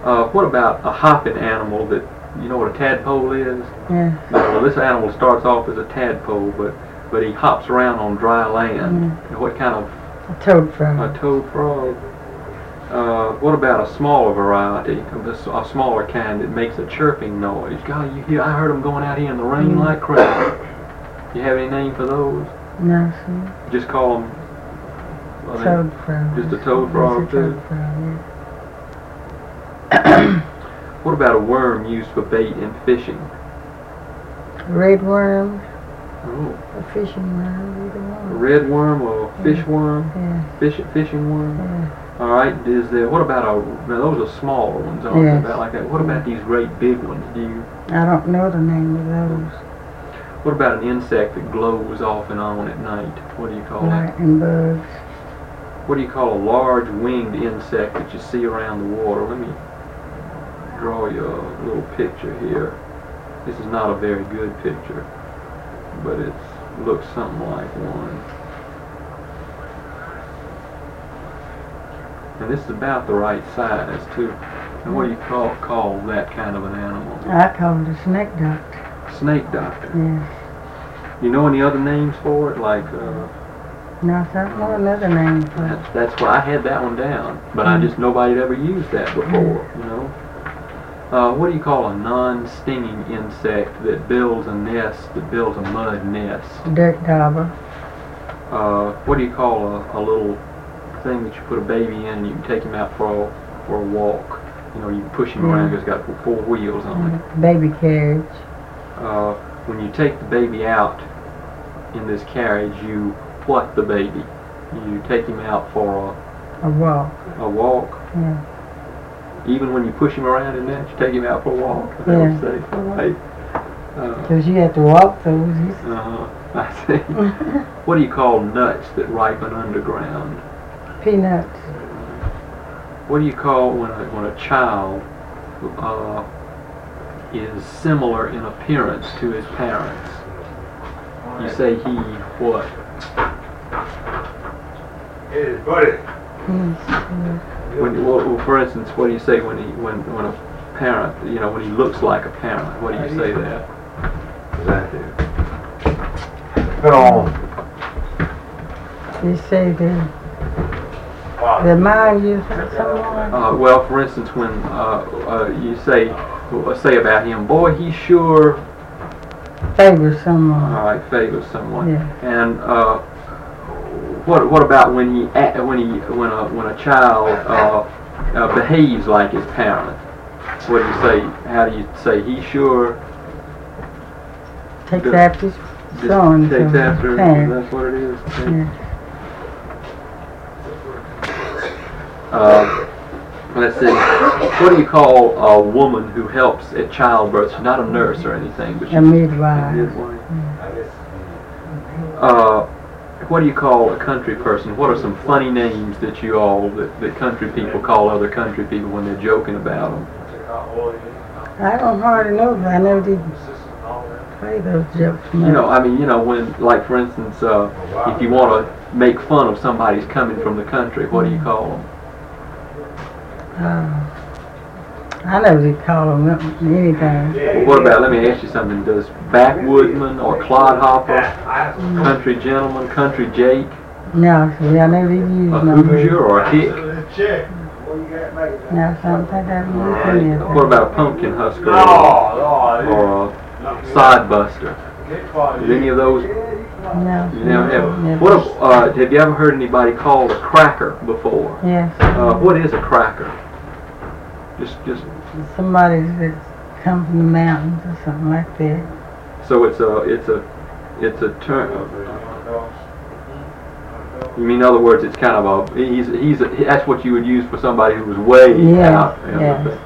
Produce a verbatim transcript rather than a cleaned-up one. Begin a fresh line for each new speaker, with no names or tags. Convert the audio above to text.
Uh, what about a hopping animal that, you know what a tadpole is?
Yeah.
Well, this animal starts off as a tadpole, but but he hops around on dry land.
Mm.
What kind of?
A toad frog.
A toad frog. Uh, what about a smaller variety, a smaller kind that makes a chirping noise? God, you hear? I heard them going out here in the rain
Mm.
like crazy. You have any name for those?
No, sir.
Just call them. Well,
Toad frog.
Just a toad frog
Just a
too.
toad frog,
yeah. What about a worm used for bait in fishing?
Red worm.
Oh.
A fishing worm. Either one.
A red worm or a fish worm?
Yeah.
Fish fishing worm.
Yeah.
All right. Is there? What about a? Now those are smaller ones, aren't
Yes.
they? About like that. What about these great big ones? Do you?
I don't know the name of those.
What about an insect that glows off and on at night? What do you call that?
Lightning bugs.
What do you call a large winged insect that you see around the water? Let me draw you a little picture here. This is not a very good picture, but it looks something like one. And this is about the right size too. And what do you call call that kind of an animal?
I call it a snake doctor.
Snake doctor.
Yeah.
You know any other names for it? Like, uh,
No, I don't know another name for it.
that's, that's why I had that one down. But I just, nobody had ever used that before, you know? Uh, what do you call a non-stinging insect that builds a nest, that builds a mud nest?
Dirt dauber.
Uh, what do you call a, a little thing that you put a baby in and you can take him out for a, for a walk? You know, you can push him
Yeah.
around, it's got four wheels on it.
Baby carriage.
Uh, when you take the baby out in this carriage, you pluck the baby. You take him out for
A walk.
a, a walk.
Yeah.
Even when you push him around in that, you take him out for a walk.
Yeah.
Say, right? Uh,
Because you have to walk those.
uh, I see. What do you call nuts that ripen underground?
Peanuts.
What do you call when a, when a child uh, is similar in appearance to his parents? You say he what?
Hey, buddy.
Yes.
When you, well, for instance, what do you say when he when when a parent, you know, when he looks like a parent? What do you say there?
Put on.
You say the the mind you someone.
Uh, well, for instance, when uh, uh, you say uh, say about him, boy, he sure
Favor someone.
all right favors someone.
Yeah.
And uh, what what about when he act, when he when a when a child uh, uh, behaves like his parent? What do you say? How do you say he sure
Takes
Just-
after his
just
son.
takes
so
after? him?
parent.
That's what it is.
Yeah.
Uh, let's see. What do you call a woman who helps at childbirth? She's not a nurse or anything, but she's
A midwife.
a midwife. Uh, what do you call a country person? What are some funny names that you all, that, that country people call other country people when they're joking about them?
I don't hardly know, but I never did play those jokes much.
You know, I mean, you know, when, like, for instance, uh, if you want to make fun of somebody's coming from the country, what do you call them?
Uh, I never did call them anything.
Well, what about, let me ask you something, does backwoodsman or clodhopper, country gentleman, country Jake,
No, see, I never did use
a
no.
Hoosier or a hick?
No, so I don't think I've used any of
What about a pumpkin husker or, or a sod buster? Is any of those?
No.
You never have.
Never.
What if, uh, have you ever heard anybody called a cracker before?
Yes.
Uh, what is a cracker? Just, just.
Somebody that's come from the mountains or something like that.
So it's a, it's a, it's a term. You mean, in other words, it's kind of a. He's, he's. A, that's what you would use for somebody who was way
Yeah,
out.
yeah.